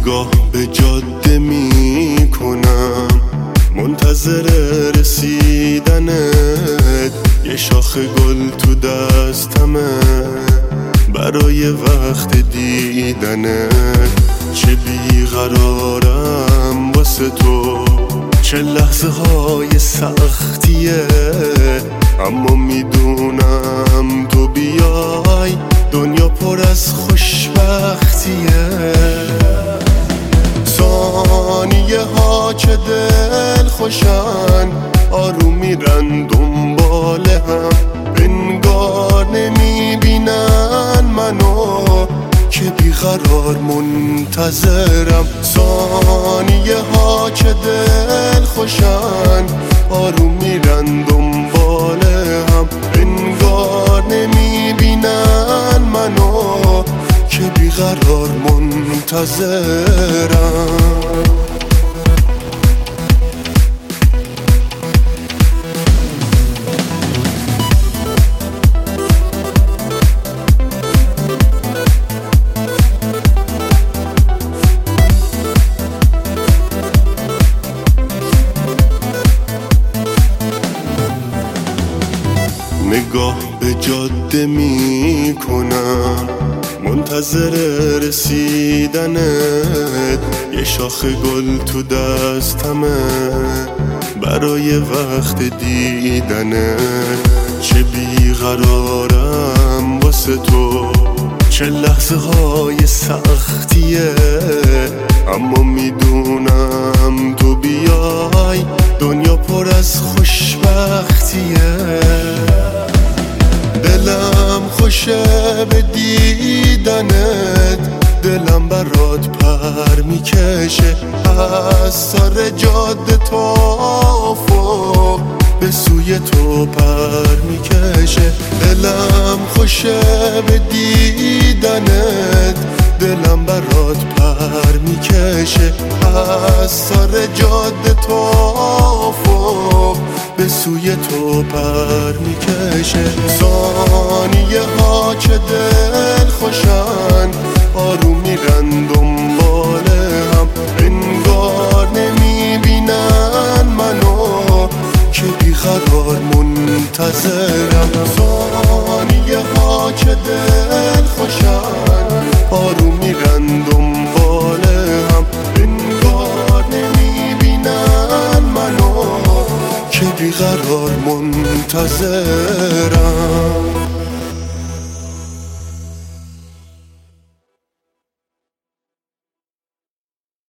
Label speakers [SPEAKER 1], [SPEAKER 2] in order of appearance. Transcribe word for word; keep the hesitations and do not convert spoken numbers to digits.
[SPEAKER 1] نگاه به جاده می کنم منتظر رسیدنت، یه شاخ گل تو دستمه برای وقت دیدنت. چه بیقرارم واسه تو، چه لحظه های سختیه، اما میدونم تو بیای دنیا پر از خوشبختیه. ثانیه ها چه دل خوشن، آروم میرن دنبال هم، انگار نمیبینن منو که بیقرار منتظرم. ثانیه ها چه دل خوشن، آروم میرن دنبال هم، انگار نمیبینن منو که بیقرار منتظرم. نگاه به جاده می کنم منتظر رسیدنت، یه شاخ گل تو دستمه برای وقت دیدنت. چه بیقرارم واسه تو، چه لحظه های سختیه، اما میدونم تو بیای دنیا پر از خوشبختیه. دلم خوشه به دیدنت، دلم برات پر میکشه از سر جاده تا افق به سوی تو پر میکشه. دلم خوشه به دیدنت، دلم برات پر میکشه از سر جاده تا افق به سوی تو پر میکشه. ثانیه ها چه دل خوشن، آروم میرن دنبال هم، انگار نمیبینن منو که بیقرار منتظرم. ثانیه ها چه دل خوشن، آروم میرن دنبال هم، انگار نمیبینن منو که بیقرار منتظرم.